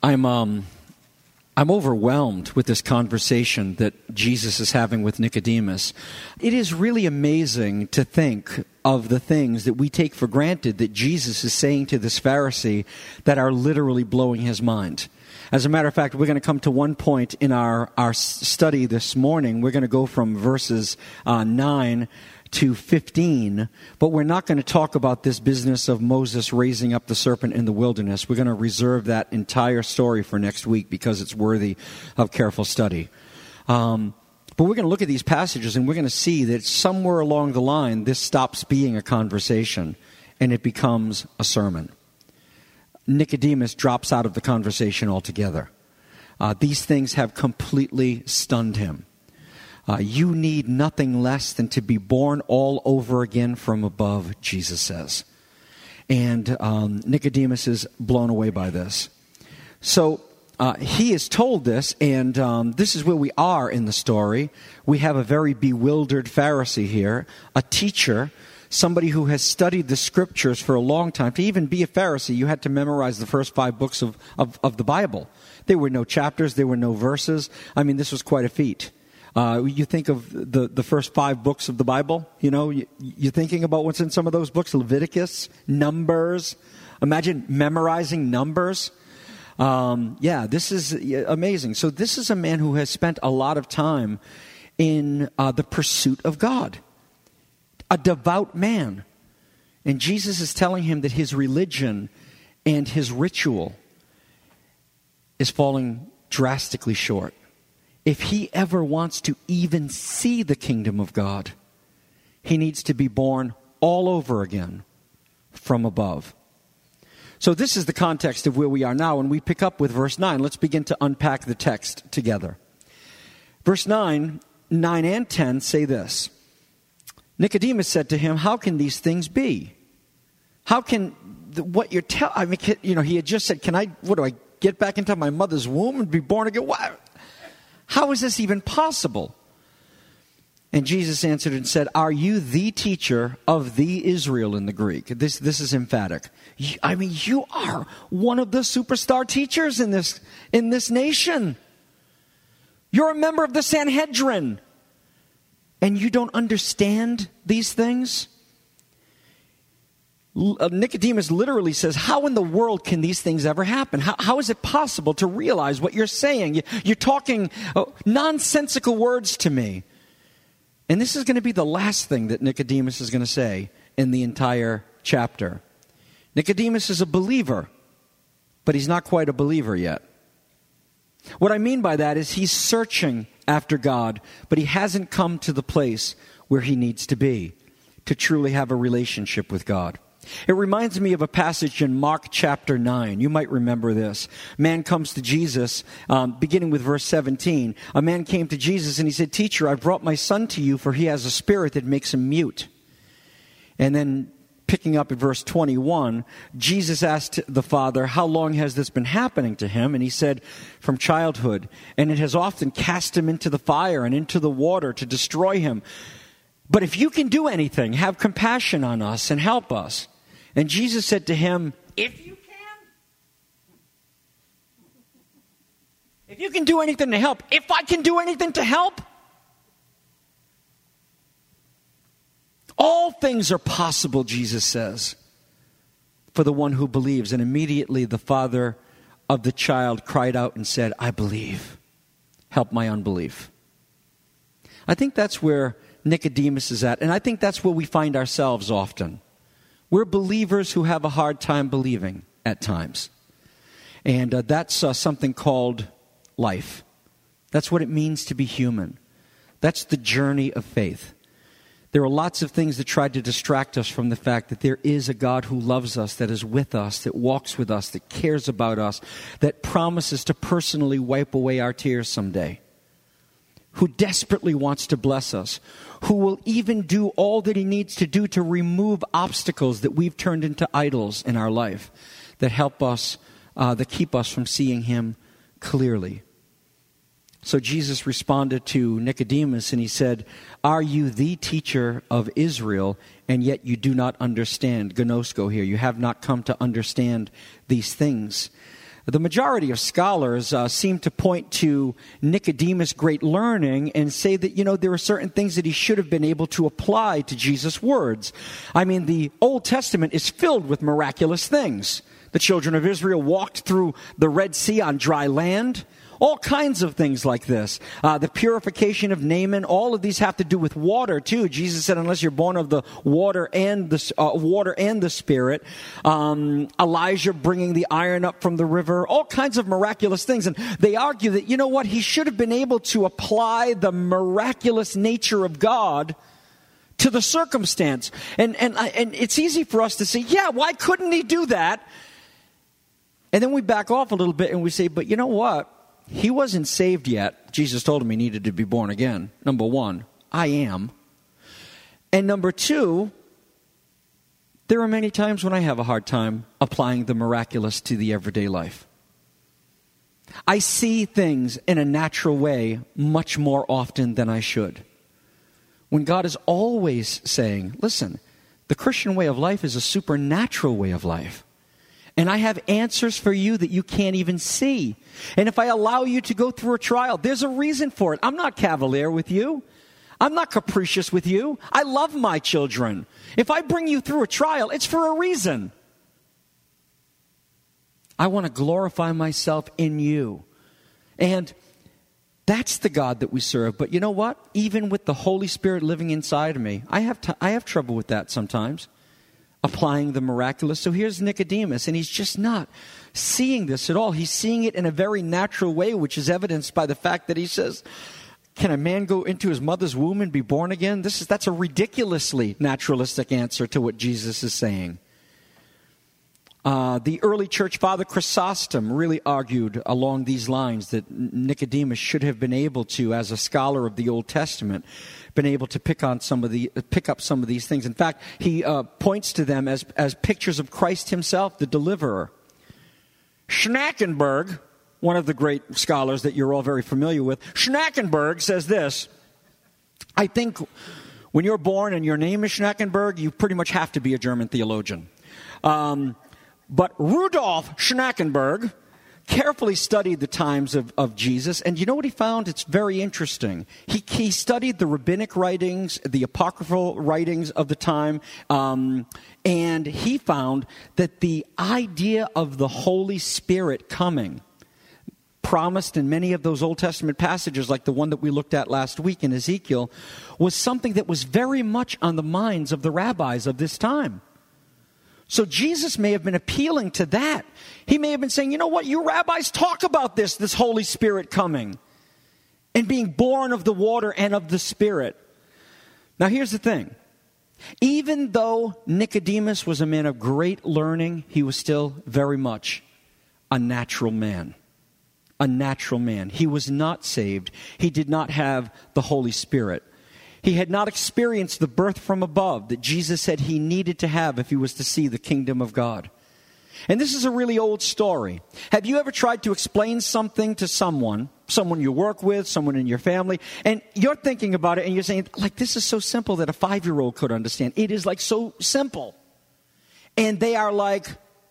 I'm overwhelmed with this conversation that Jesus is having with Nicodemus. It is really amazing to think of the things that we take for granted that Jesus is saying to this Pharisee that are literally blowing his mind. As a matter of fact, we're going to come to one point in our study this morning. We're going to go from verses 9 to 15, but we're not going to talk about this business of Moses raising up the serpent in the wilderness. We're going to reserve that entire story for next week because it's worthy of careful study. But we're going to look at these passages and we're going to see that somewhere along the line, this stops being a conversation and it becomes a sermon. Nicodemus drops out of the conversation altogether. These things have completely stunned him. You need nothing less than to be born all over again from above, Jesus says. And Nicodemus is blown away by this. So he is told this, and this is where we are in the story. We have a very bewildered Pharisee here, a teacher, somebody who has studied the scriptures for a long time. To even be a Pharisee, you had to memorize the first 5 books of the Bible. There were no chapters, there were no verses. I mean, this was quite a feat. You think of the first 5 books of the Bible, you know, you're thinking about what's in some of those books, Leviticus, Numbers. Imagine memorizing Numbers. This is amazing. So this is a man who has spent a lot of time in the pursuit of God, a devout man. And Jesus is telling him that his religion and his ritual is falling drastically short. If he ever wants to even see the kingdom of God, he needs to be born all over again from above. So this is the context of where we are now, and we pick up with verse 9. Let's begin to unpack the text together. Verse 9 and 10 say this. Nicodemus said to him, "How can these things be? How can what you're telling?" I mean, he had just said, "What do I get back into my mother's womb and be born again? What? How is this even possible?" And Jesus answered and said, "Are you the teacher of the Israel?" In the Greek. This is emphatic. I mean, you are one of the superstar teachers in this nation. You're a member of the Sanhedrin. And you don't understand these things? Nicodemus literally says, how in the world can these things ever happen? How is it possible to realize what you're saying? You're talking nonsensical words to me. And this is going to be the last thing that Nicodemus is going to say in the entire chapter. Nicodemus is a believer, but he's not quite a believer yet. What I mean by that is he's searching after God, but he hasn't come to the place where he needs to be to truly have a relationship with God. It reminds me of a passage in Mark chapter 9. You might remember this. Man comes to Jesus, beginning with verse 17. A man came to Jesus and he said, "Teacher, I brought my son to you, for he has a spirit that makes him mute." And then picking up at verse 21, Jesus asked the father, "How long has this been happening to him?" And he said, "From childhood. And it has often cast him into the fire and into the water to destroy him. But if you can do anything, have compassion on us and help us." And Jesus said to him, If you can do anything to help, if I can do anything to help, all things are possible, Jesus says, for the one who believes. And immediately the father of the child cried out and said, "I believe. Help my unbelief." I think that's where Nicodemus is at. And I think that's where we find ourselves often. We're believers who have a hard time believing at times. And that's something called life. That's what it means to be human. That's the journey of faith. There are lots of things that try to distract us from the fact that there is a God who loves us, that is with us, that walks with us, that cares about us, that promises to personally wipe away our tears someday, who desperately wants to bless us, who will even do all that he needs to do to remove obstacles that we've turned into idols in our life that help us, that keep us from seeing him clearly. So Jesus responded to Nicodemus and he said, "Are you the teacher of Israel, and yet you do not understand?" Gnosko here. You have not come to understand these things. The majority of scholars seem to point to Nicodemus' great learning and say that, there are certain things that he should have been able to apply to Jesus' words. I mean, the Old Testament is filled with miraculous things. The children of Israel walked through the Red Sea on dry land. All kinds of things like this. The purification of Naaman, all of these have to do with water too. Jesus said, unless you're born of the water and the Spirit. Elijah bringing the iron up from the river. All kinds of miraculous things. And they argue that, he should have been able to apply the miraculous nature of God to the circumstance. And it's easy for us to say, yeah, why couldn't he do that? And then we back off a little bit and we say, but you know what? He wasn't saved yet. Jesus told him he needed to be born again. Number one, I am. And number two, there are many times when I have a hard time applying the miraculous to the everyday life. I see things in a natural way much more often than I should. When God is always saying, listen, the Christian way of life is a supernatural way of life. And I have answers for you that you can't even see. And if I allow you to go through a trial, there's a reason for it. I'm not cavalier with you. I'm not capricious with you. I love my children. If I bring you through a trial, it's for a reason. I want to glorify myself in you. And that's the God that we serve. But you know what? Even with the Holy Spirit living inside of me, I have trouble with that sometimes. Applying the miraculous. So here's Nicodemus, and he's just not seeing this at all. He's seeing it in a very natural way, which is evidenced by the fact that he says, can a man go into his mother's womb and be born again? That's a ridiculously naturalistic answer to what Jesus is saying. The early church father Chrysostom really argued along these lines that Nicodemus should have been able to, as a scholar of the Old Testament, been able to pick up some of these things. In fact, he points to them as pictures of Christ himself, the deliverer. Schnackenberg, one of the great scholars that you're all very familiar with, Schnackenberg says this: I think when you're born and your name is Schnackenberg, you pretty much have to be a German theologian. But Rudolf Schnackenberg carefully studied the times of Jesus, and you know what he found? It's very interesting. He studied the rabbinic writings, the apocryphal writings of the time, and he found that the idea of the Holy Spirit coming, promised in many of those Old Testament passages, like the one that we looked at last week in Ezekiel, was something that was very much on the minds of the rabbis of this time. So Jesus may have been appealing to that. He may have been saying, you know what, you rabbis talk about this Holy Spirit coming and being born of the water and of the Spirit. Now here's the thing. Even though Nicodemus was a man of great learning, he was still very much a natural man. A natural man. He was not saved. He did not have the Holy Spirit. He had not experienced the birth from above that Jesus said he needed to have if he was to see the kingdom of God. And this is a really old story. Have you ever tried to explain something to someone you work with, someone in your family, and you're thinking about it and you're saying, like, this is so simple that a 5-year-old could understand. It is like so simple. And they are like,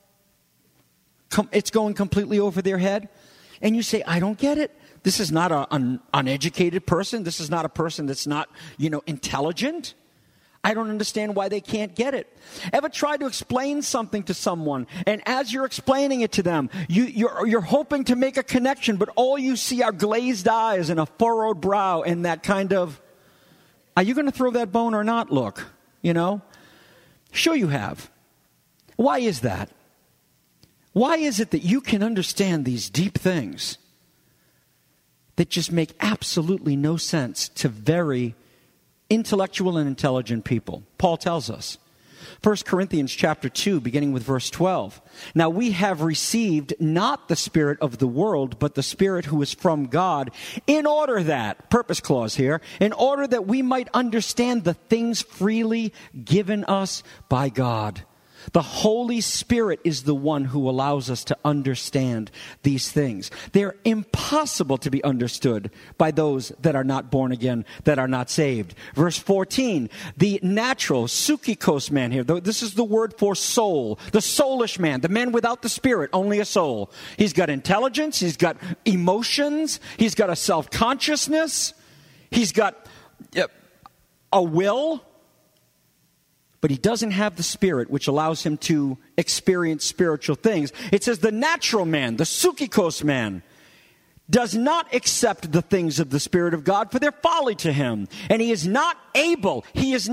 it's going completely over their head. And you say, I don't get it. This is not an uneducated person. This is not a person that's not, intelligent. I don't understand why they can't get it. Ever tried to explain something to someone, and as you're explaining it to them, you're hoping to make a connection, but all you see are glazed eyes and a furrowed brow and that kind of, are you going to throw that bone or not look? Sure you have. Why is that? Why is it that you can understand these deep things that just make absolutely no sense to very intellectual and intelligent people? Paul tells us. 1 Corinthians chapter 2, beginning with verse 12. Now we have received not the spirit of the world, but the Spirit who is from God, in order that, purpose clause here, in order that we might understand the things freely given us by God. The Holy Spirit is the one who allows us to understand these things. They're impossible to be understood by those that are not born again, that are not saved. Verse 14, the natural, psychikos man here, this is the word for soul, the soulish man, the man without the spirit, only a soul. He's got intelligence, he's got emotions, he's got a self-consciousness, he's got a will, but he doesn't have the Spirit, which allows him to experience spiritual things. It says the natural man, the psychikos man, does not accept the things of the Spirit of God, for they're folly to him. And he is not able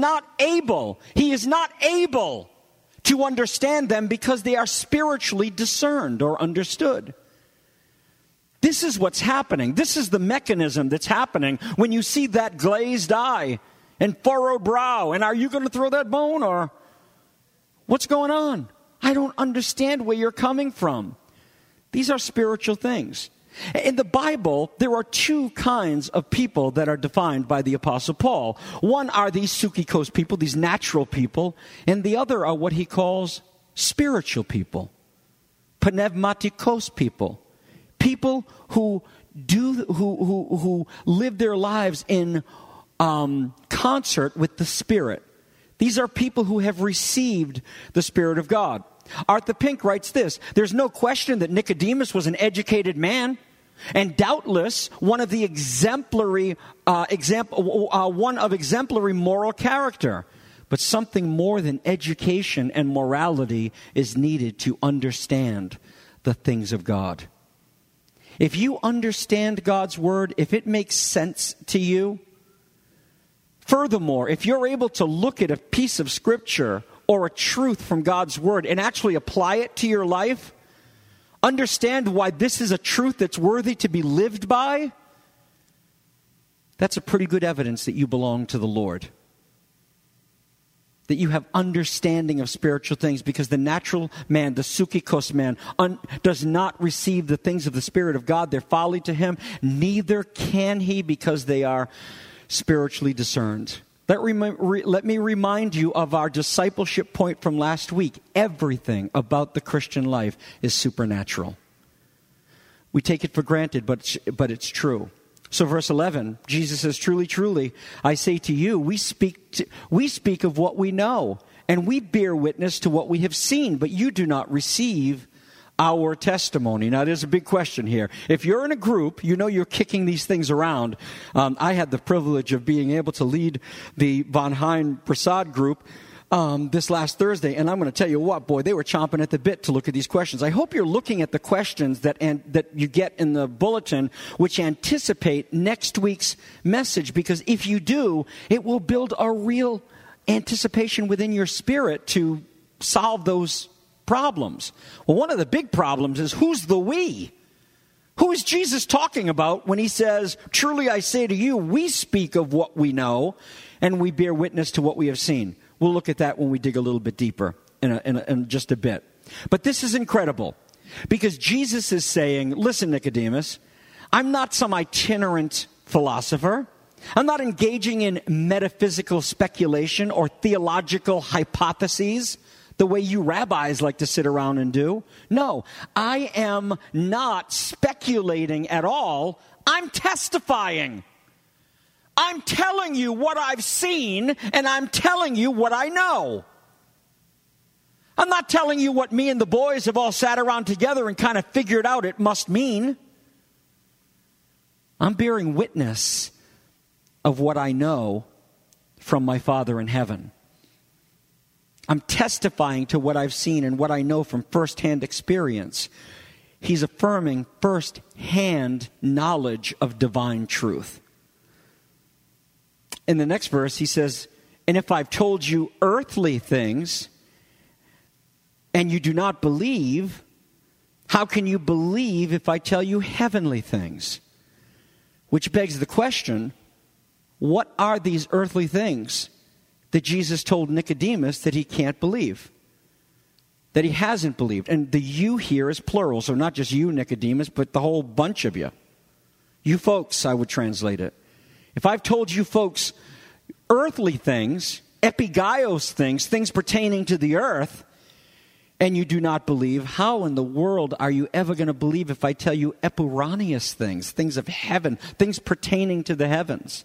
to understand them because they are spiritually discerned or understood. This is what's happening. This is the mechanism that's happening when you see that glazed eye and furrowed brow. And are you going to throw that bone, or what's going on? I don't understand where you're coming from. These are spiritual things. In the Bible, there are two kinds of people that are defined by the Apostle Paul. One are these psychikos people, these natural people, and the other are what he calls spiritual people, pneumatikos people, people who live their lives in concert with the Spirit. These are people who have received the Spirit of God. Arthur Pink writes this: there's no question that Nicodemus was an educated man, and doubtless one of exemplary moral character. But something more than education and morality is needed to understand the things of God. If you understand God's word, if it makes sense to you, furthermore, if you're able to look at a piece of scripture or a truth from God's word and actually apply it to your life, understand why this is a truth that's worthy to be lived by, that's a pretty good evidence that you belong to the Lord. That you have understanding of spiritual things, because the natural man, the psychikos man, does not receive the things of the Spirit of God. They're folly to him. Neither can he, because they are spiritually discerned. Let me remind you of our discipleship point from last week. Everything about the Christian life is supernatural. We take it for granted, but it's true. So verse 11, Jesus says, "Truly, truly, I say to you, we speak of what we know, and we bear witness to what we have seen, but you do not receive our testimony." Now, there's a big question here. If you're in a group, you know you're kicking these things around. I had the privilege of being able to lead the Von Hein Prasad group this last Thursday, and I'm going to tell you what, boy, they were chomping at the bit to look at these questions. I hope you're looking at the questions that you get in the bulletin, which anticipate next week's message, because if you do, it will build a real anticipation within your spirit to solve those problems. Well, one of the big problems is, who's the we? Who is Jesus talking about when he says, "Truly I say to you, we speak of what we know, and we bear witness to what we have seen"? We'll look at that when we dig a little bit deeper in just a bit. But this is incredible, because Jesus is saying, listen, Nicodemus, I'm not some itinerant philosopher. I'm not engaging in metaphysical speculation or theological hypotheses the way you rabbis like to sit around and do. No, I am not speculating at all. I'm testifying. I'm telling you what I've seen, and I'm telling you what I know. I'm not telling you what me and the boys have all sat around together and kind of figured out it must mean. I'm bearing witness of what I know from my Father in heaven. I'm testifying to what I've seen and what I know from firsthand experience. He's affirming firsthand knowledge of divine truth. In the next verse, he says, "And if I've told you earthly things and you do not believe, how can you believe if I tell you heavenly things?" Which begs the question, what are these earthly things that Jesus told Nicodemus that he can't believe, that he hasn't believed? And the you here is plural, so not just you, Nicodemus, but the whole bunch of you. You folks, I would translate it. If I've told you folks earthly things, epigaios things, things pertaining to the earth, and you do not believe, how in the world are you ever going to believe if I tell you epuranius things, things of heaven, things pertaining to the heavens?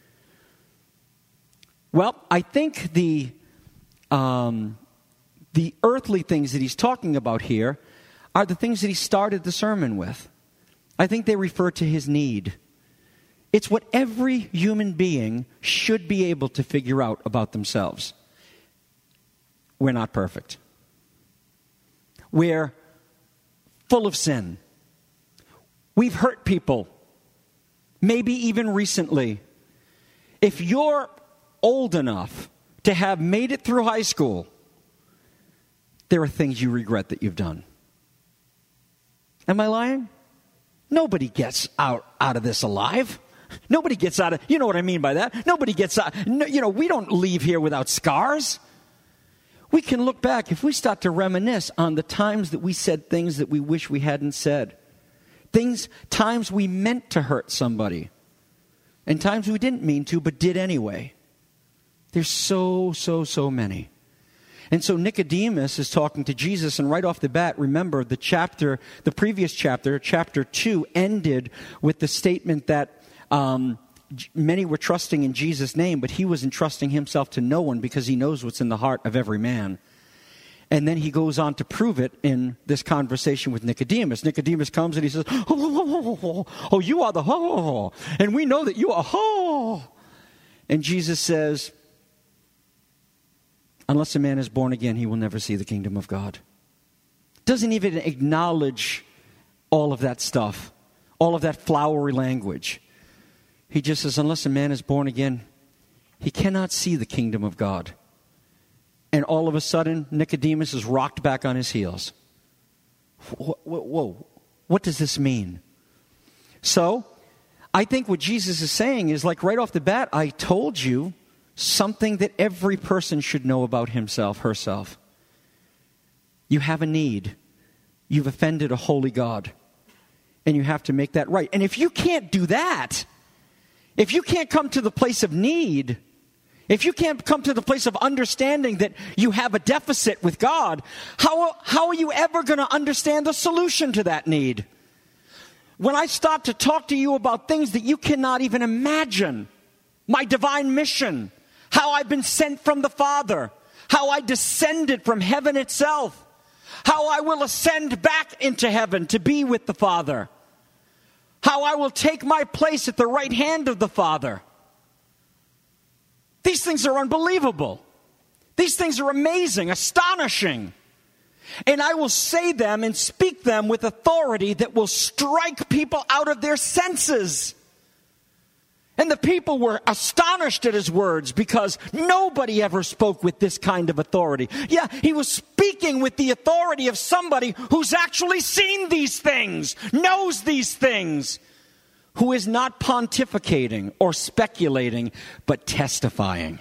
Well, I think the earthly things that he's talking about here are the things that he started the sermon with. I think they refer to his need. It's what every human being should be able to figure out about themselves. We're not perfect. We're full of sin. We've hurt people, maybe even recently. If you're old enough to have made it through high school, there are things you regret that you've done. Am I lying? Nobody gets out of this alive. Nobody gets out of, you know what I mean by that? Nobody gets out, we don't leave here without scars. We can look back, if we start to reminisce on the times that we said things that we wish we hadn't said. Times we meant to hurt somebody. And times we didn't mean to, but did anyway. There's so many. And so Nicodemus is talking to Jesus, and right off the bat, remember the previous chapter, chapter 2, ended with the statement that many were trusting in Jesus' name, but he was entrusting himself to no one because he knows what's in the heart of every man. And then he goes on to prove it in this conversation with Nicodemus. Nicodemus comes and he says, oh, you are the and we know that you are And Jesus says, unless a man is born again, he will never see the kingdom of God. Doesn't even acknowledge all of that stuff, all of that flowery language. He just says, unless a man is born again, he cannot see the kingdom of God. And all of a sudden, Nicodemus is rocked back on his heels. Whoa, what does this mean? So, I think what Jesus is saying is, like right off the bat, I told you something that every person should know about himself, herself. You have a need. You've offended a holy God. And you have to make that right. And if you can't do that, if you can't come to the place of need, if you can't come to the place of understanding that you have a deficit with God, how are you ever going to understand the solution to that need? When I start to talk to you about things that you cannot even imagine, my divine mission, how I've been sent from the Father, how I descended from heaven itself, how I will ascend back into heaven to be with the Father, how I will take my place at the right hand of the Father. These things are unbelievable. These things are amazing, astonishing. And I will say them and speak them with authority that will strike people out of their senses. And the people were astonished at his words because nobody ever spoke with this kind of authority. Yeah, he was speaking with the authority of somebody who's actually seen these things, knows these things, who is not pontificating or speculating, but testifying.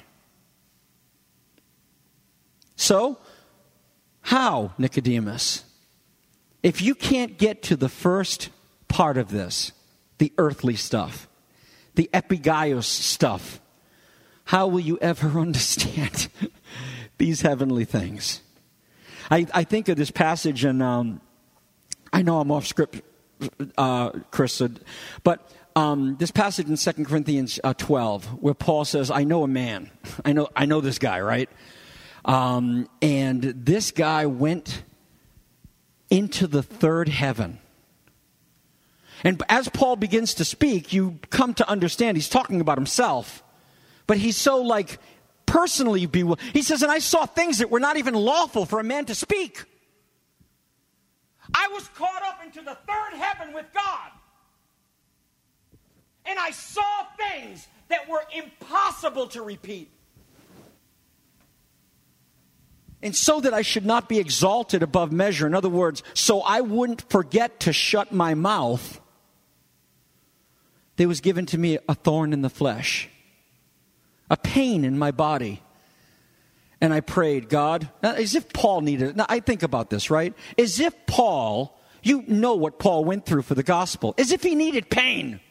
So, how, Nicodemus? If you can't get to the first part of this, the earthly stuff, the epigaios stuff, how will you ever understand these heavenly things? I think of this passage, and I know I'm off script, Chris, but this passage in 2 Corinthians 12, where Paul says, I know a man. I know this guy, right? And this guy went into the third heaven. And as Paul begins to speak, you come to understand he's talking about himself. But he's so personally bewildered. He says, and I saw things that were not even lawful for a man to speak. I was caught up into the third heaven with God. And I saw things that were impossible to repeat. And so that I should not be exalted above measure. In other words, so I wouldn't forget to shut my mouth, there was given to me a thorn in the flesh, a pain in my body. And I prayed, God, now, as if Paul needed it. Now, I think about this, right? As if Paul, you know what Paul went through for the gospel. As if he needed pain.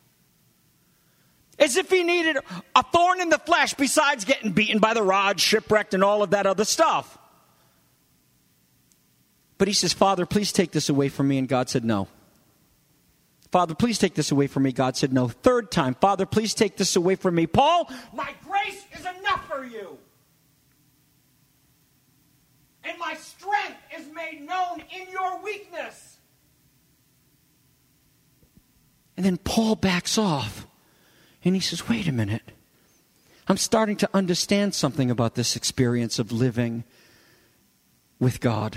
As if he needed a thorn in the flesh besides getting beaten by the rod, shipwrecked, and all of that other stuff. But he says, Father, please take this away from me. And God said, no. Father, please take this away from me. God said, no. Third time, Father, please take this away from me. Paul, my grace is enough for you. And my strength is made known in your weakness. And then Paul backs off. And he says, wait a minute. I'm starting to understand something about this experience of living with God.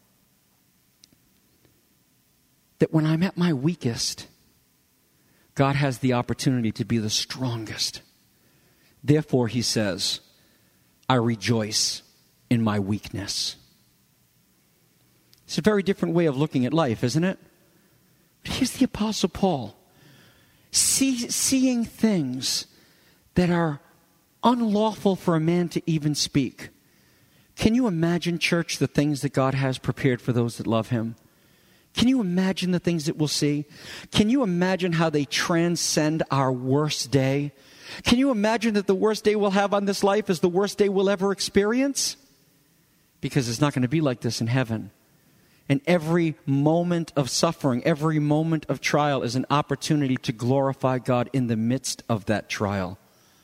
That when I'm at my weakest, God has the opportunity to be the strongest. Therefore, he says, I rejoice in my weakness. It's a very different way of looking at life, isn't it? But here's the Apostle Paul. Seeing things that are unlawful for a man to even speak. Can you imagine, church, the things that God has prepared for those that love him? Can you imagine the things that we'll see? Can you imagine how they transcend our worst day? Can you imagine that the worst day we'll have on this life is the worst day we'll ever experience? Because it's not going to be like this in heaven. And every moment of suffering, every moment of trial is an opportunity to glorify God in the midst of that trial.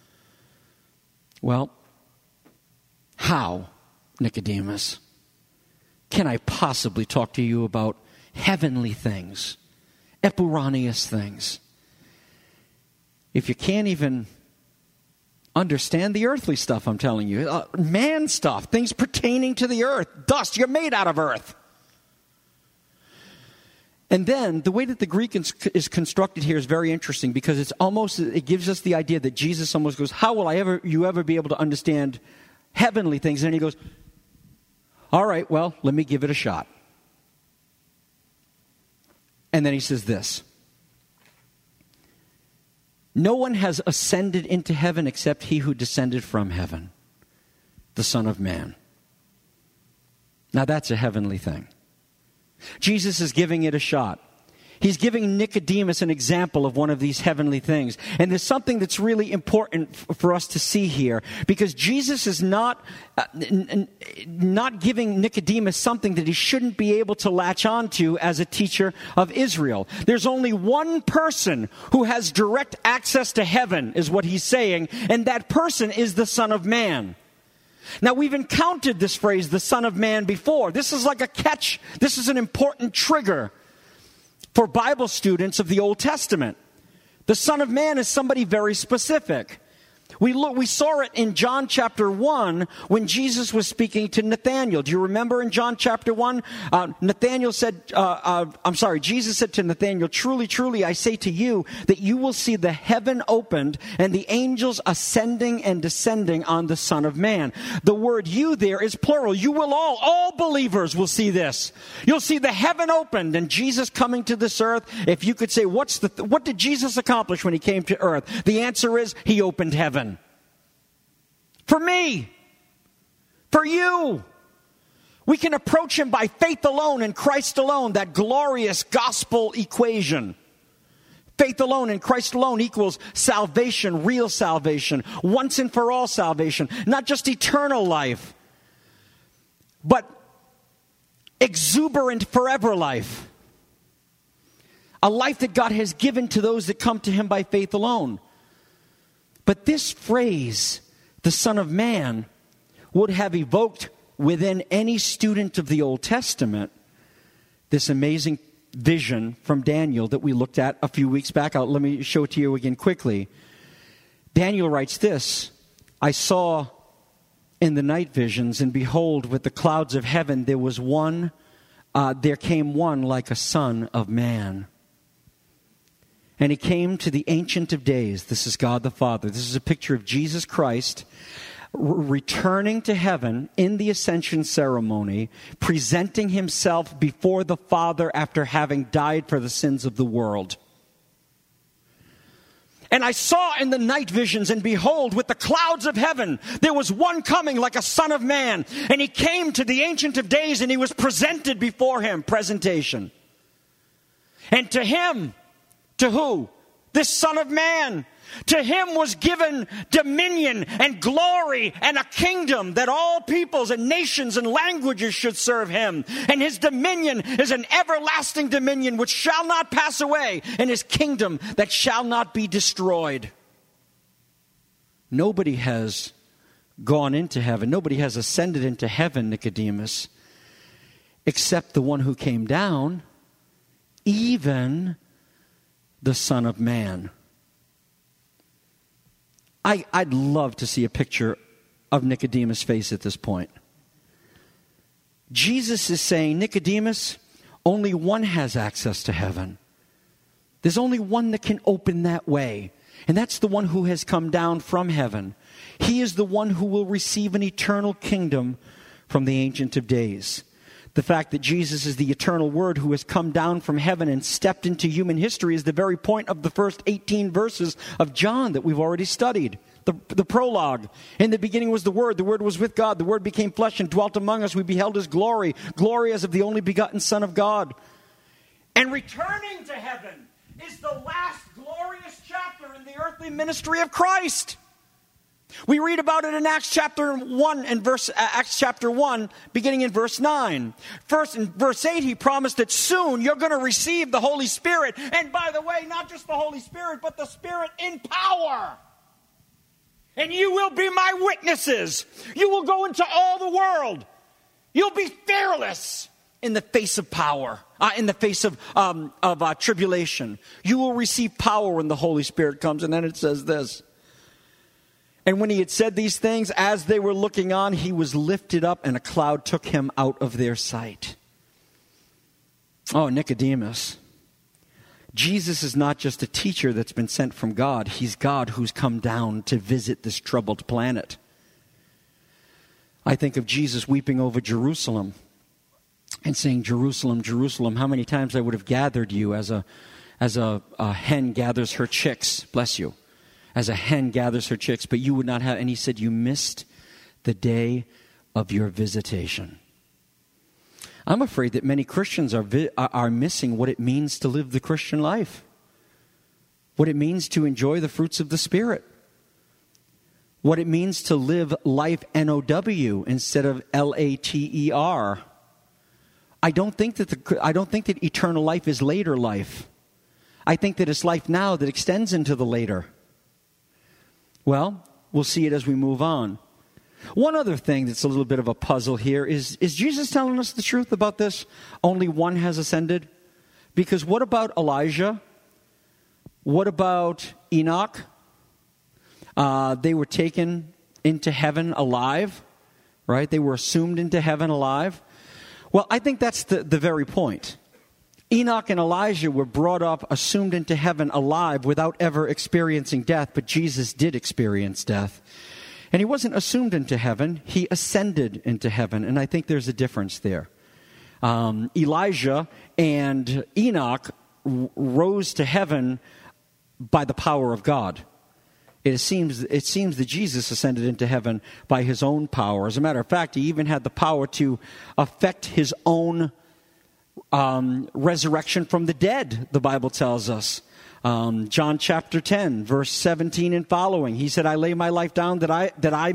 Well, how, Nicodemus, can I possibly talk to you about heavenly things, epuranius things, if you can't even understand the earthly stuff I'm telling you? Man stuff, things pertaining to the earth, dust, you're made out of earth. And then the way that the Greek is constructed here is very interesting, because it gives us the idea that Jesus almost goes, how will you ever be able to understand heavenly things? And then he goes, all right, well, let me give it a shot. And then he says this: no one has ascended into heaven except he who descended from heaven, the Son of Man. Now that's a heavenly thing. Jesus is giving it a shot. He's giving Nicodemus an example of one of these heavenly things. And there's something that's really important for us to see here, because Jesus is not giving Nicodemus something that he shouldn't be able to latch onto as a teacher of Israel. There's only one person who has direct access to heaven, is what he's saying, and that person is the Son of Man. Now, we've encountered this phrase, the Son of Man, before. This is like a catch. This is an important trigger for Bible students of the Old Testament. The Son of Man is somebody very specific. We saw it in John chapter 1 when Jesus was speaking to Nathanael. Do you remember in John chapter 1? Jesus said to Nathanael, truly, truly, I say to you that you will see the heaven opened and the angels ascending and descending on the Son of Man. The word you there is plural. You will all believers will see this. You'll see the heaven opened and Jesus coming to this earth. If you could say, what did Jesus accomplish when he came to earth? The answer is, he opened heaven. For me, for you, we can approach him by faith alone in Christ alone, that glorious gospel equation. Faith alone in Christ alone equals salvation, real salvation, once and for all salvation, not just eternal life, but exuberant forever life. A life that God has given to those that come to him by faith alone. But this phrase, the Son of Man, would have evoked within any student of the Old Testament this amazing vision from Daniel that we looked at a few weeks back. Let me show it to you again quickly. Daniel writes this: I saw in the night visions, and behold, with the clouds of heaven there came one like a son of man. And he came to the Ancient of Days. This is God the Father. This is a picture of Jesus Christ returning to heaven in the ascension ceremony, presenting himself before the Father after having died for the sins of the world. And I saw in the night visions, and behold, with the clouds of heaven, there was one coming like a son of man. And he came to the Ancient of Days, and he was presented before him. Presentation. And to him, to who? this Son of Man. To him was given dominion and glory and a kingdom that all peoples and nations and languages should serve him. And his dominion is an everlasting dominion which shall not pass away, and his kingdom that shall not be destroyed. Nobody has gone into heaven. Nobody has ascended into heaven, Nicodemus, except the one who came down, even the Son of Man. I'd love to see a picture of Nicodemus' face at this point. Jesus is saying, Nicodemus, only one has access to heaven. There's only one that can open that way, and that's the one who has come down from heaven. He is the one who will receive an eternal kingdom from the Ancient of Days. The fact that Jesus is the eternal Word who has come down from heaven and stepped into human history is the very point of the first 18 verses of John that we've already studied. The prologue. In the beginning was the Word was with God. The Word became flesh and dwelt among us. We beheld his glory as of the only begotten Son of God. And returning to heaven is the last glorious chapter in the earthly ministry of Christ. We read about it in Acts chapter 1, beginning in verse 9. First, in verse 8, he promised that soon you're going to receive the Holy Spirit. And by the way, not just the Holy Spirit, but the Spirit in power. And you will be my witnesses. You will go into all the world. You'll be fearless in the face of power, in the face of tribulation. You will receive power when the Holy Spirit comes. And then it says this. And when he had said these things, as they were looking on, he was lifted up, and a cloud took him out of their sight. Oh, Nicodemus. Jesus is not just a teacher that's been sent from God. He's God who's come down to visit this troubled planet. I think of Jesus weeping over Jerusalem and saying, Jerusalem, Jerusalem, how many times I would have gathered you as a hen gathers her chicks. Bless you. As a hen gathers her chicks, but you would not have. And he said, you missed the day of your visitation. I'm afraid that many Christians are missing what it means to live the Christian life. What it means to enjoy the fruits of the Spirit. What it means to live life N-O-W instead of L-A-T-E-R. I don't think that eternal life is later life. I think that it's life now that extends into the later. Well, we'll see it as we move on. One other thing that's a little bit of a puzzle here is Jesus telling us the truth about this? Only one has ascended? Because what about Elijah? What about Enoch? They were taken into heaven alive, right? They were assumed into heaven alive. Well, I think that's the very point. Enoch and Elijah were brought up, assumed into heaven alive without ever experiencing death, but Jesus did experience death. And he wasn't assumed into heaven, he ascended into heaven, and I think there's a difference there. Elijah and Enoch rose to heaven by the power of God. It seems that Jesus ascended into heaven by his own power. As a matter of fact, he even had the power to affect his own resurrection from the dead, the Bible tells us. John chapter 10, verse 17 and following. He said, I lay my life down that I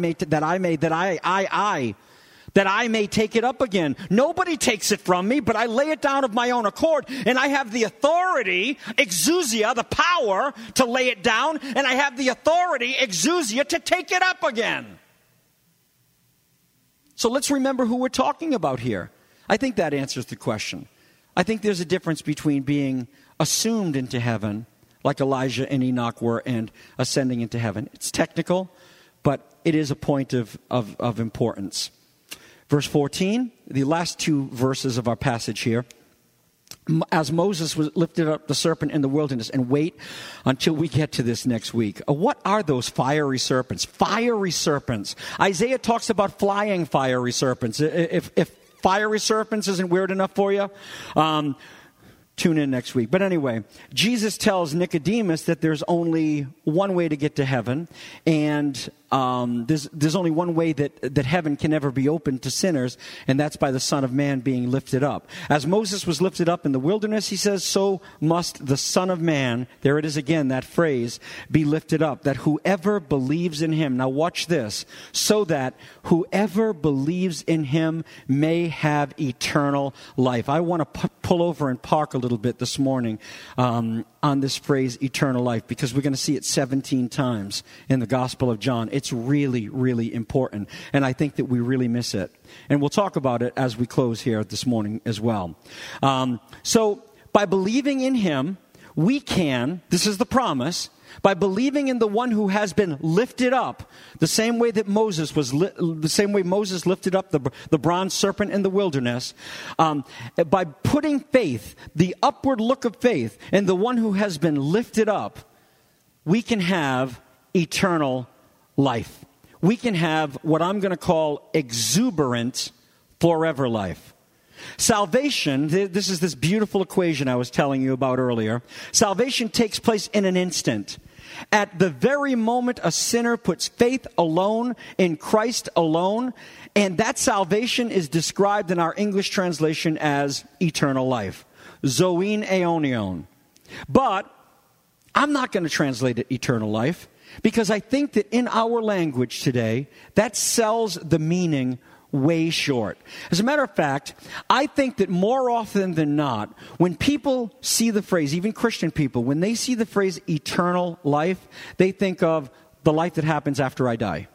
may take it up again. Nobody takes it from me, but I lay it down of my own accord, and I have the authority, exousia, the power to lay it down, and I have the authority, exousia, to take it up again. So let's remember who we're talking about here. I think that answers the question. I think there's a difference between being assumed into heaven, like Elijah and Enoch were, and ascending into heaven. It's technical, but it is a point of importance. Verse 14, the last two verses of our passage here. As Moses was lifted up the serpent in the wilderness, and wait until we get to this next week. What are those fiery serpents? Fiery serpents. Isaiah talks about flying fiery serpents. If fiery serpents isn't weird enough for you, tune in next week. But anyway, Jesus tells Nicodemus that there's only one way to get to heaven, and there's only one way that heaven can ever be opened to sinners, and that's by the Son of Man being lifted up. As Moses was lifted up in the wilderness, he says, so must the Son of Man, there it is again, that phrase, be lifted up, that whoever believes in him, now watch this, so that whoever believes in him may have eternal life. I want to pull over and park a little bit this morning on this phrase, eternal life, because we're going to see it 17 times in the Gospel of John. It's really, really important, and I think that we really miss it. And we'll talk about it as we close here this morning as well. So by believing in him, we can, this is the promise, by believing in the one who has been lifted up, the same way that Moses lifted up the bronze serpent in the wilderness, by putting faith, the upward look of faith, in the one who has been lifted up, we can have eternal life. We can have what I'm going to call exuberant forever life. Salvation, this is this beautiful equation I was telling you about earlier. Salvation takes place in an instant. At the very moment a sinner puts faith alone in Christ alone, and that salvation is described in our English translation as eternal life. Zoin aionion. But I'm not going to translate it eternal life, because I think that in our language today, that sells the meaning way short. As a matter of fact, I think that more often than not, when people see the phrase, even Christian people, when they see the phrase eternal life, they think of the life that happens after I die.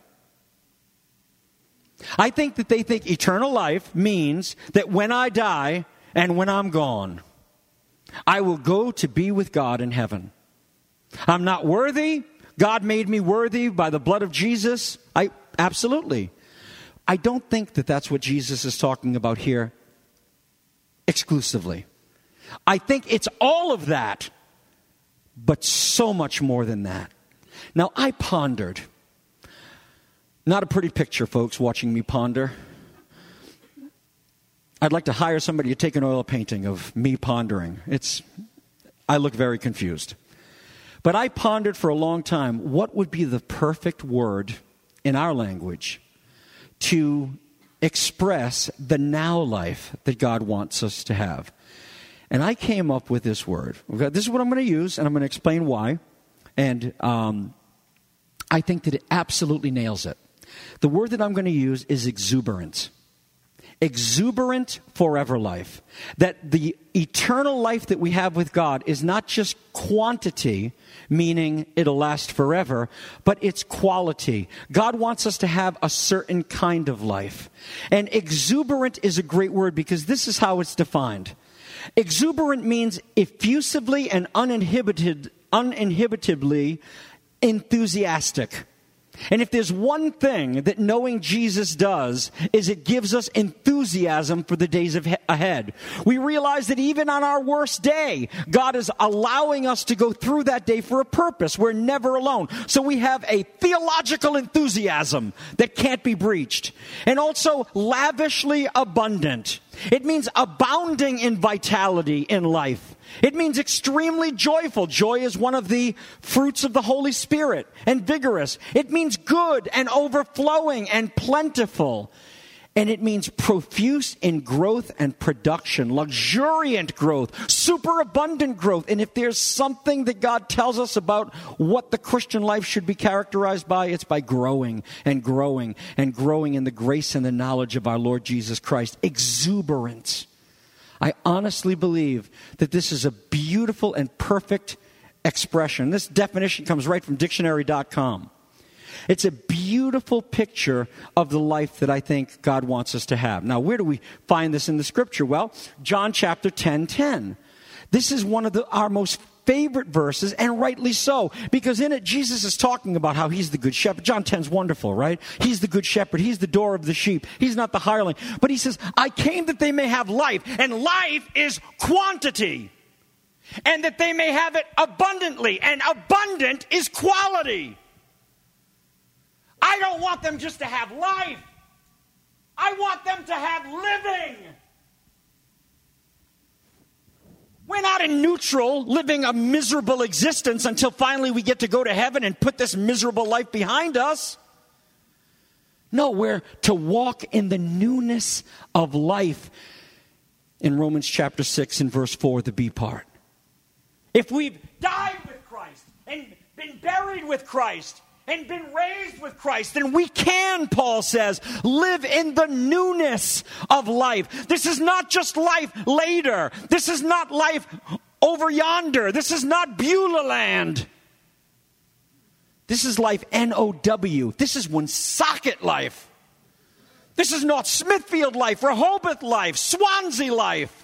I think that they think eternal life means that when I die and when I'm gone, I will go to be with God in heaven. I'm not worthy. God made me worthy by the blood of Jesus. Absolutely. I don't think that that's what Jesus is talking about here exclusively. I think it's all of that, but so much more than that. Now, I pondered. Not a pretty picture, folks, watching me ponder. I'd like to hire somebody to take an oil painting of me pondering. I look very confused. But I pondered for a long time, what would be the perfect word in our language to express the now life that God wants us to have? And I came up with this word. Okay, this is what I'm going to use, and I'm going to explain why. And I think that it absolutely nails it. The word that I'm going to use is exuberant. Exuberant forever life. That the eternal life that we have with God is not just quantity, meaning it'll last forever, but it's quality. God wants us to have a certain kind of life. And exuberant is a great word because this is how it's defined. Exuberant means effusively and uninhibitedly enthusiastic. And if there's one thing that knowing Jesus does, is it gives us enthusiasm for the days ahead. We realize that even on our worst day, God is allowing us to go through that day for a purpose. We're never alone. So we have a theological enthusiasm that can't be breached. And also lavishly abundant. It means abounding in vitality in life. It means extremely joyful. Joy is one of the fruits of the Holy Spirit, and vigorous. It means good and overflowing and plentiful. And it means profuse in growth and production, luxuriant growth, superabundant growth. And if there's something that God tells us about what the Christian life should be characterized by, it's by growing and growing and growing in the grace and the knowledge of our Lord Jesus Christ. Exuberance. I honestly believe that this is a beautiful and perfect expression. This definition comes right from dictionary.com. It's a beautiful picture of the life that I think God wants us to have. Now, where do we find this in the scripture? Well, John chapter 10:10. This is one of our most favorite verses, and rightly so, because in it Jesus is talking about how he's the good shepherd. John 10's wonderful, right? He's the good shepherd. He's the door of the sheep. He's not the hireling. But he says, I came that they may have life, and life is quantity, and that they may have it abundantly, and abundant is quality. I don't want them just to have life. I want them to have living. We're not in neutral, living a miserable existence until finally we get to go to heaven and put this miserable life behind us. No, we're to walk in the newness of life. In Romans chapter 6 and verse 4, the B part. If we've died with Christ and been buried with Christ and been raised with Christ, then we can, Paul says, live in the newness of life. This is not just life later. This is not life over yonder. This is not Beulah land. This is life N-O-W. This is Woonsocket life. This is North Smithfield life, Rehoboth life, Swansea life,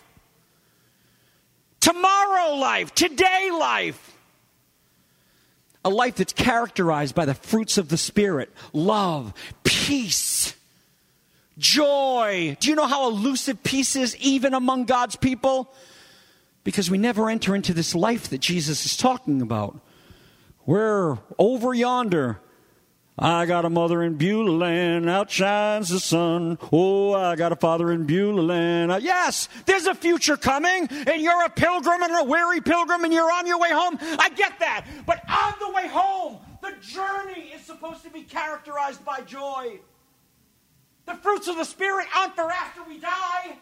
tomorrow life, today life. A life that's characterized by the fruits of the Spirit, love, peace, joy. Do you know how elusive peace is even among God's people? Because we never enter into this life that Jesus is talking about. We're over yonder. I got a mother in Beulah land, outshines the sun. Oh, I got a father in Beulah land. Yes, there's a future coming, and you're a pilgrim and a weary pilgrim, and you're on your way home. I get that. But on the way home, the journey is supposed to be characterized by joy. The fruits of the Spirit aren't for after we die.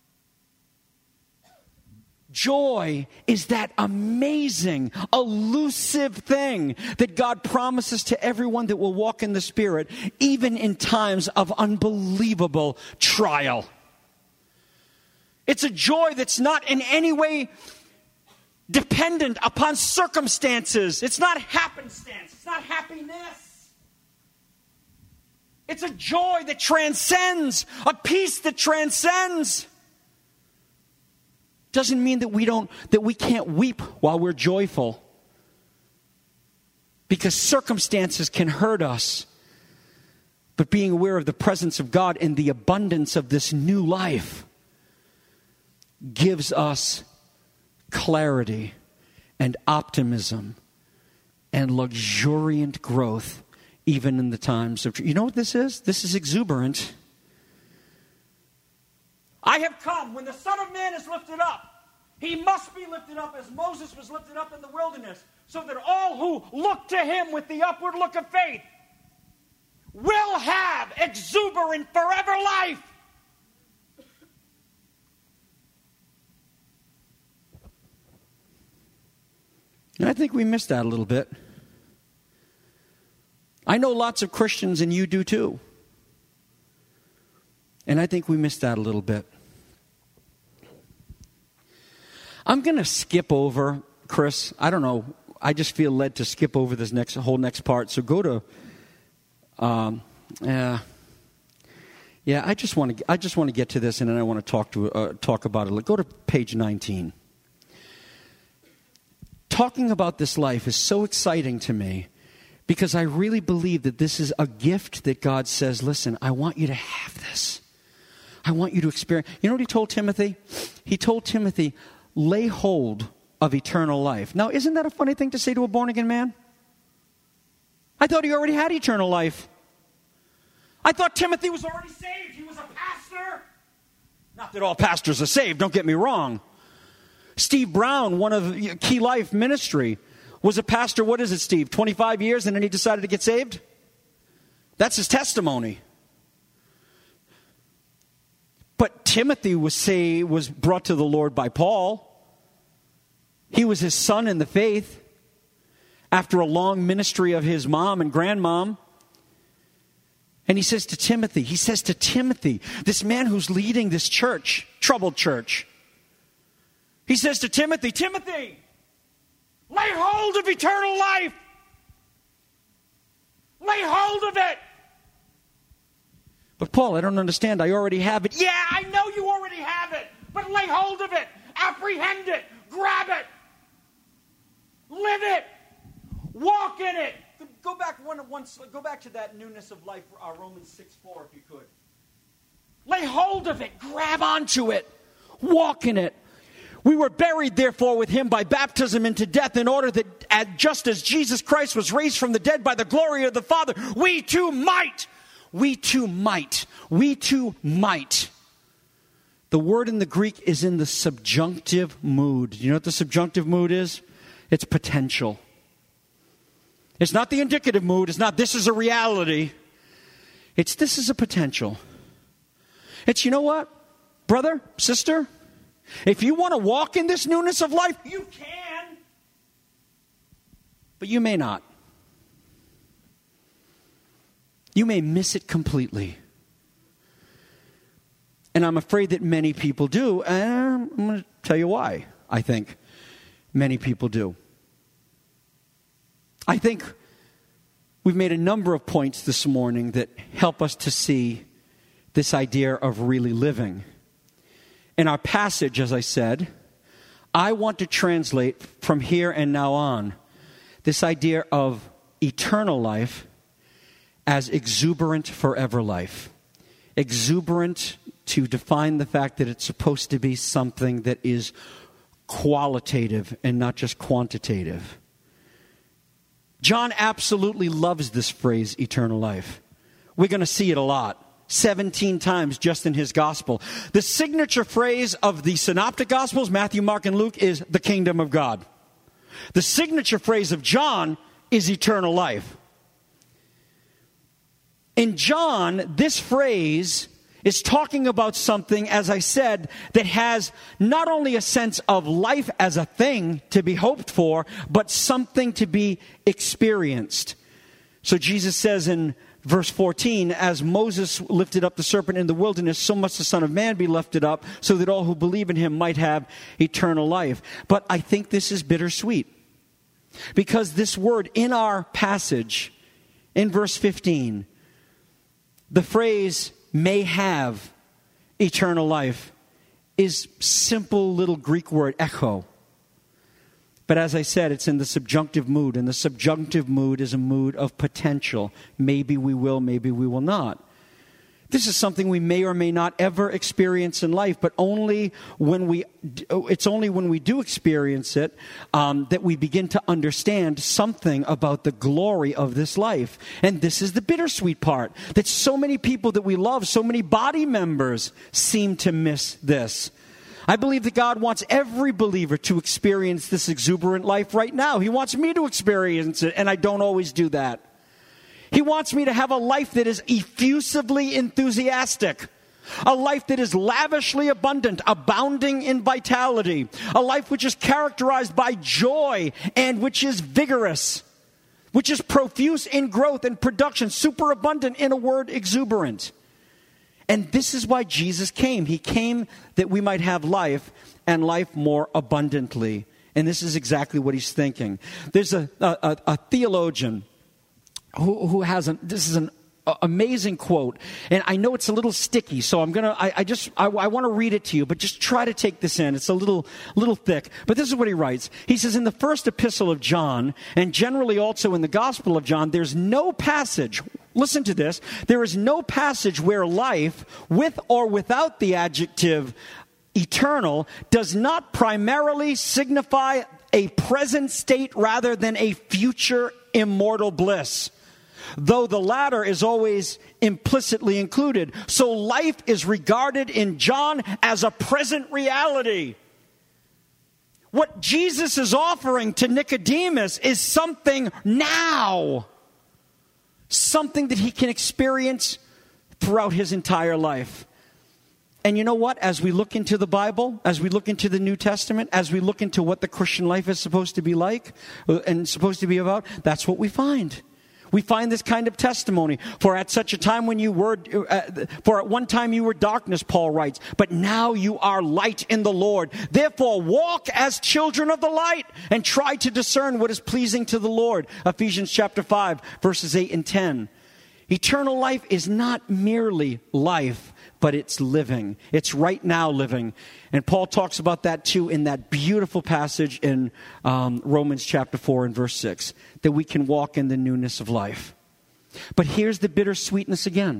Joy is that amazing, elusive thing that God promises to everyone that will walk in the Spirit, even in times of unbelievable trial. It's a joy that's not in any way dependent upon circumstances. It's not happenstance. It's not happiness. It's a joy that transcends, a peace that transcends. Doesn't mean that we can't weep while we're joyful. Because circumstances can hurt us. But being aware of the presence of God and the abundance of this new life gives us clarity and optimism and luxuriant growth even in the times of... You know what this is? This is exuberant. I have come when the Son of Man is lifted up. He must be lifted up as Moses was lifted up in the wilderness, so that all who look to him with the upward look of faith will have exuberant forever life. And I think we missed that a little bit. I know lots of Christians, and you do too. And I think we missed that a little bit. I'm going to skip over, Chris. I don't know. I just feel led to skip over this whole next part. So go to, I just want to get to this, and then I want to talk about it. Go to page 19. Talking about this life is so exciting to me because I really believe that this is a gift that God says, listen, I want you to have this. I want you to experience. You know what he told Timothy? He told Timothy, lay hold of eternal life. Now, isn't that a funny thing to say to a born-again man? I thought he already had eternal life. I thought Timothy was already saved. He was a pastor. Not that all pastors are saved, don't get me wrong. Steve Brown, one of Key Life Ministry, was a pastor, what is it, Steve, 25 years, and then he decided to get saved? That's his testimony. But Timothy was brought to the Lord by Paul. He was his son in the faith after a long ministry of his mom and grandmom. And he says to Timothy, this man who's leading this church, troubled church, he says to Timothy, lay hold of eternal life. Lay hold of it. But Paul, I don't understand. I already have it. Yeah, I know you already have it. But lay hold of it. Apprehend it. Grab it. Live it. Walk in it. Go back to that newness of life, Romans 6:4, if you could. Lay hold of it. Grab onto it. Walk in it. We were buried, therefore, with him by baptism into death, in order that, just as Jesus Christ was raised from the dead by the glory of the Father, we too might. The word in the Greek is in the subjunctive mood. You know what the subjunctive mood is? It's potential. It's not the indicative mood. It's not this is a reality. This is a potential. It's, you know what, brother, sister, if you want to walk in this newness of life, you can. But you may not. You may miss it completely. And I'm afraid that many people do. And I'm going to tell you why I think many people do. I think we've made a number of points this morning that help us to see this idea of really living. In our passage, as I said, I want to translate from here and now on this idea of eternal life as exuberant forever life. Exuberant to define the fact that it's supposed to be something that is qualitative and not just quantitative. John absolutely loves this phrase, eternal life. We're going to see it a lot. 17 times just in his gospel. The signature phrase of the synoptic gospels, Matthew, Mark, and Luke, is the kingdom of God. The signature phrase of John is eternal life. In John, this phrase is talking about something, as I said, that has not only a sense of life as a thing to be hoped for, but something to be experienced. So Jesus says in verse 14, as Moses lifted up the serpent in the wilderness, so must the Son of Man be lifted up, so that all who believe in him might have eternal life. But I think this is bittersweet, because this word in our passage, in verse 15, the phrase, may have eternal life, is simple little Greek word, echo. But as I said, it's in the subjunctive mood, and the subjunctive mood is a mood of potential. Maybe we will, maybe we will not. This is something we may or may not ever experience in life, but it's only when we do experience it that we begin to understand something about the glory of this life. And this is the bittersweet part, that so many people that we love, so many body members seem to miss this. I believe that God wants every believer to experience this exuberant life right now. He wants me to experience it, and I don't always do that. He wants me to have a life that is effusively enthusiastic, a life that is lavishly abundant, abounding in vitality, a life which is characterized by joy and which is vigorous, which is profuse in growth and production, superabundant, in a word, exuberant. And this is why Jesus came. He came that we might have life, and life more abundantly. And this is exactly what he's thinking. There's a theologian who has this is an amazing quote, and I know it's a little sticky, so I want to read it to you, but just try to take this in. It's a little thick, but this is what he writes. He says, in the first epistle of John, and generally also in the Gospel of John, there's no passage, listen to this, there is no passage where life, with or without the adjective eternal, does not primarily signify a present state rather than a future immortal bliss, though the latter is always implicitly included. So life is regarded in John as a present reality. What Jesus is offering to Nicodemus is something now, something that he can experience throughout his entire life. And you know what? As we look into the Bible, as we look into the New Testament, as we look into what the Christian life is supposed to be like and supposed to be about, that's what we find. We find this kind of testimony. For at such a time when you were, for at one time you were darkness, Paul writes, but now you are light in the Lord. Therefore walk as children of the light and try to discern what is pleasing to the Lord. Ephesians chapter 5, verses 8 and 10. Eternal life is not merely life, but it's living. It's right now living. And Paul talks about that too in that beautiful passage in Romans chapter 4 and verse 6, that we can walk in the newness of life. But here's the bittersweetness again.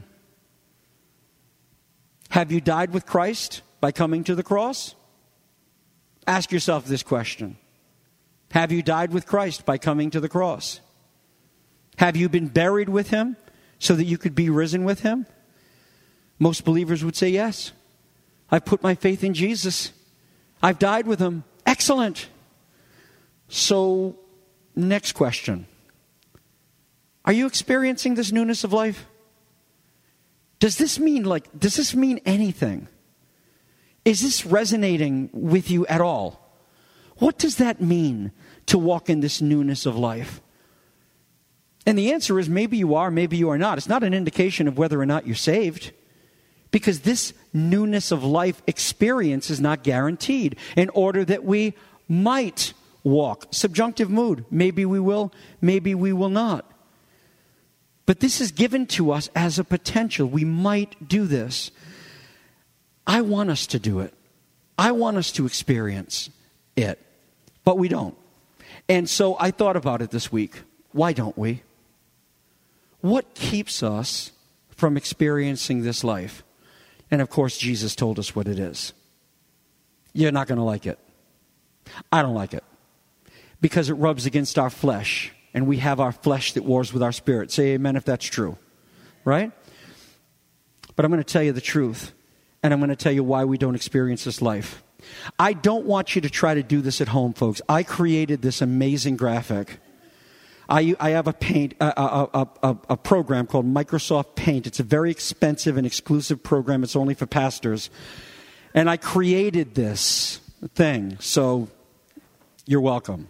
Have you died with Christ by coming to the cross? Ask yourself this question. Have you died with Christ by coming to the cross? Have you been buried with him so that you could be risen with him? Most believers would say yes. I've put my faith in Jesus. I've died with him. Excellent. So, next question. Are you experiencing this newness of life? Does this mean anything? Is this resonating with you at all? What does that mean to walk in this newness of life? And the answer is maybe you are, maybe you are not. It's not an indication of whether or not you're saved. Because this newness of life experience is not guaranteed in order that we might walk. Subjunctive mood. Maybe we will, maybe we will not. But this is given to us as a potential. We might do this. I want us to do it. I want us to experience it. But we don't. And so I thought about it this week. Why don't we? What keeps us from experiencing this life? And of course, Jesus told us what it is. You're not going to like it. I don't like it. Because it rubs against our flesh. And we have our flesh that wars with our spirit. Say amen if that's true. Right? But I'm going to tell you the truth. And I'm going to tell you why we don't experience this life. I don't want you to try to do this at home, folks. I created this amazing graphic. I have a program called Microsoft Paint. It's a very expensive and exclusive program. It's only for pastors. And I created this thing. So you're welcome.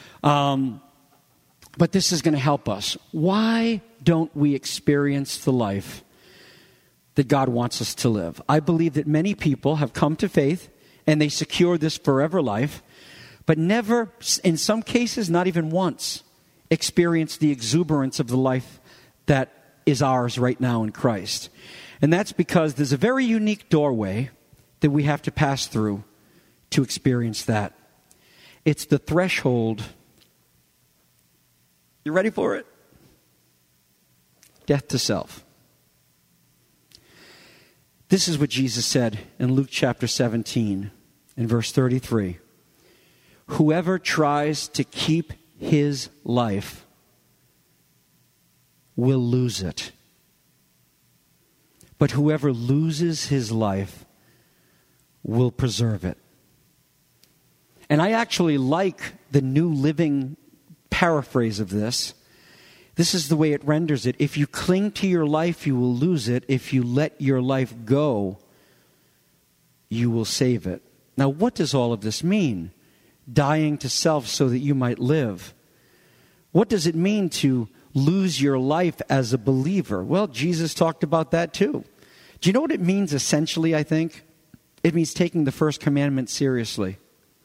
But this is going to help us. Why don't we experience the life that God wants us to live? I believe that many people have come to faith and they secure this forever life, but never, in some cases, not even once, experience the exuberance of the life that is ours right now in Christ. And that's because there's a very unique doorway that we have to pass through to experience that. It's the threshold. You ready for it? Death to self. This is what Jesus said in Luke chapter 17 in verse 33. Whoever tries to keep his life will lose it. But whoever loses his life will preserve it. And I actually like the New Living paraphrase of this. This is the way it renders it. If you cling to your life, you will lose it. If you let your life go, you will save it. Now, what does all of this mean? Dying to self so that you might live. What does it mean to lose your life as a believer? Well, Jesus talked about that too. Do you know what it means essentially, I think? It means taking the first commandment seriously.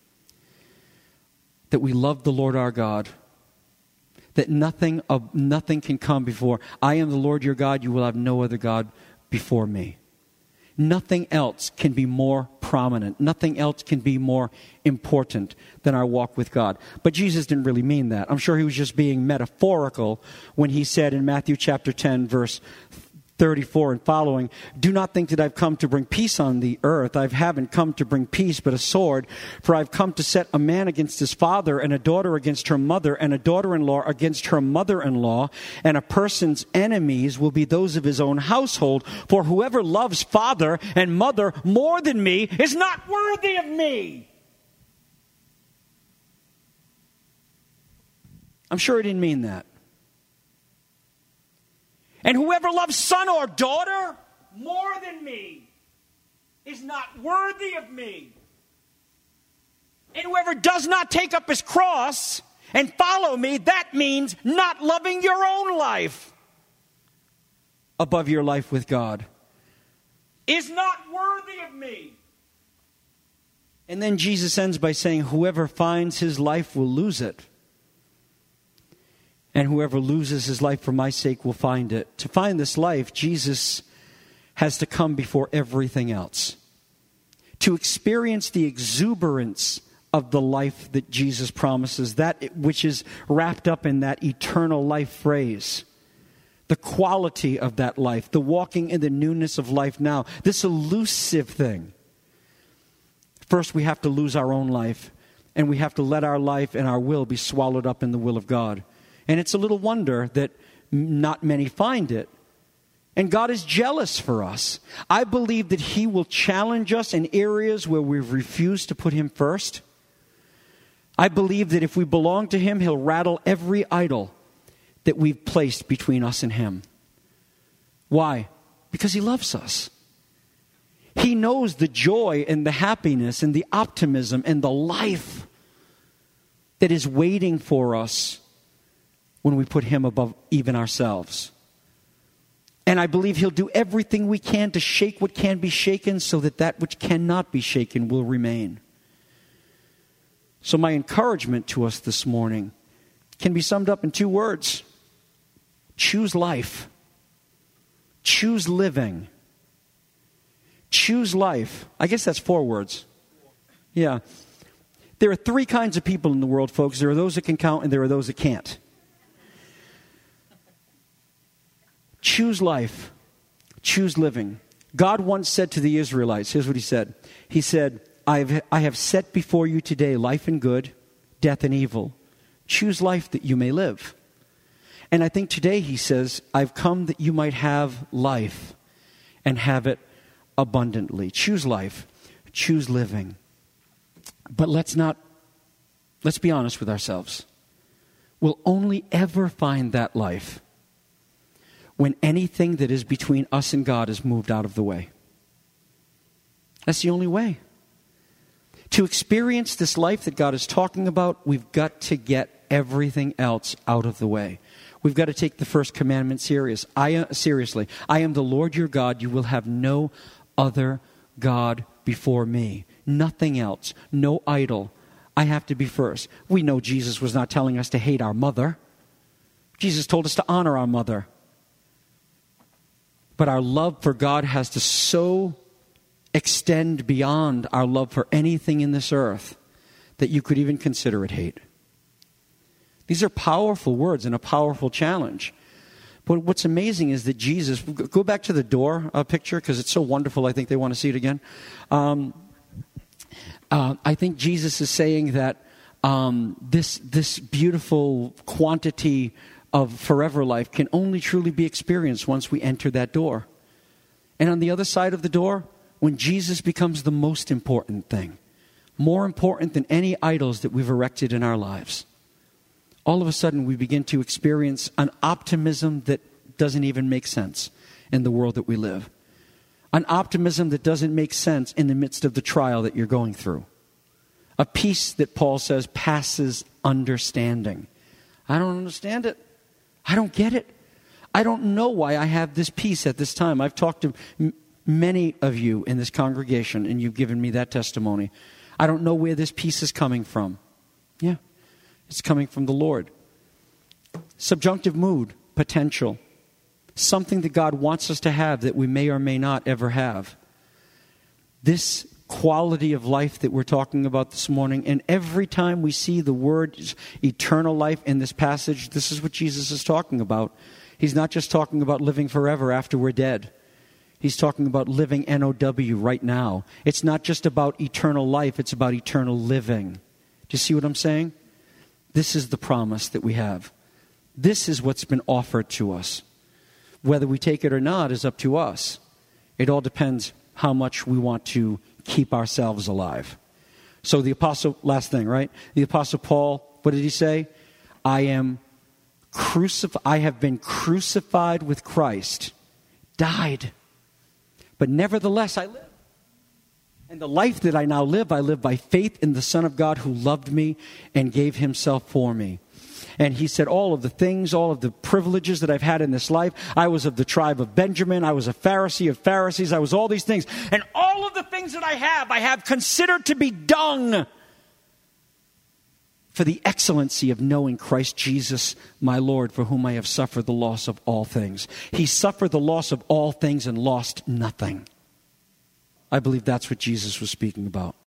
That we love the Lord our God. That nothing can come before. I am the Lord your God. You will have no other God before me. Nothing else can be more prominent. Nothing else can be more important than our walk with God. But Jesus didn't really mean that. I'm sure he was just being metaphorical when he said in Matthew chapter 10, verse 34 and following, do not think that I've come to bring peace on the earth. I haven't come to bring peace, but a sword. For I've come to set a man against his father, and a daughter against her mother, and a daughter-in-law against her mother-in-law. And a person's enemies will be those of his own household. For whoever loves father and mother more than me is not worthy of me. I'm sure he didn't mean that. And whoever loves son or daughter more than me is not worthy of me. And whoever does not take up his cross and follow me, that means not loving your own life above your life with God, is not worthy of me. And then Jesus ends by saying, whoever finds his life will lose it. And whoever loses his life for my sake will find it. To find this life, Jesus has to come before everything else. To experience the exuberance of the life that Jesus promises, that which is wrapped up in that eternal life phrase. The quality of that life, the walking in the newness of life now, this elusive thing. First, we have to lose our own life, and we have to let our life and our will be swallowed up in the will of God. And it's a little wonder that not many find it. And God is jealous for us. I believe that he will challenge us in areas where we've refused to put him first. I believe that if we belong to him, he'll rattle every idol that we've placed between us and him. Why? because he loves us. He knows the joy and the happiness and the optimism and the life that is waiting for us when we put him above even ourselves. And I believe he'll do everything we can to shake what can be shaken so that that which cannot be shaken will remain. So my encouragement to us this morning can be summed up in 2 words. Choose life. Choose living. Choose life. I guess that's 4 words. Yeah. There are 3 kinds of people in the world, folks. There are those that can count and there are those that can't. Choose life. Choose living. God once said to the Israelites, here's what he said. He said, I have set before you today life and good, death and evil. Choose life that you may live. And I think today he says, I've come that you might have life and have it abundantly. Choose life. Choose living. But let's be honest with ourselves. We'll only ever find that life when anything that is between us and God is moved out of the way. That's the only way. To experience this life that God is talking about, we've got to get everything else out of the way. We've got to take the first commandment seriously. I am the Lord your God. You will have no other God before me. Nothing else. No idol. I have to be first. We know Jesus was not telling us to hate our mother. Jesus told us to honor our mother. But our love for God has to so extend beyond our love for anything in this earth that you could even consider it hate. These are powerful words and a powerful challenge. But what's amazing is that Jesus, go back to the door picture because it's so wonderful. I think they want to see it again. I think Jesus is saying that this beautiful quantity of forever life can only truly be experienced once we enter that door. And on the other side of the door, when Jesus becomes the most important thing, more important than any idols that we've erected in our lives, all of a sudden we begin to experience an optimism that doesn't even make sense in the world that we live. An optimism that doesn't make sense in the midst of the trial that you're going through. A peace that Paul says passes understanding. I don't understand it. I don't get it. I don't know why I have this peace at this time. I've talked to many of you in this congregation, and you've given me that testimony. I don't know where this peace is coming from. Yeah, it's coming from the Lord. Subjunctive mood, potential. Something that God wants us to have that we may or may not ever have. This quality of life that we're talking about this morning, and every time we see the word eternal life in this passage, this is what Jesus is talking about. He's not just talking about living forever after we're dead. He's talking about living NOW right now. It's not just about eternal life, it's about eternal living. Do you see what I'm saying? This is the promise that we have. This is what's been offered to us. Whether we take it or not is up to us. It all depends how much we want to keep ourselves alive. So the apostle, last thing, right? The apostle Paul, what did he say? I have been crucified with Christ, died, but nevertheless I live. And the life that I now live, I live by faith in the Son of God who loved me and gave himself for me. And he said, all of the things, all of the privileges that I've had in this life, I was of the tribe of Benjamin, I was a Pharisee of Pharisees, I was all these things. And all of the things that I have considered to be dung for the excellency of knowing Christ Jesus, my Lord, for whom I have suffered the loss of all things. He suffered the loss of all things and lost nothing. I believe that's what Jesus was speaking about.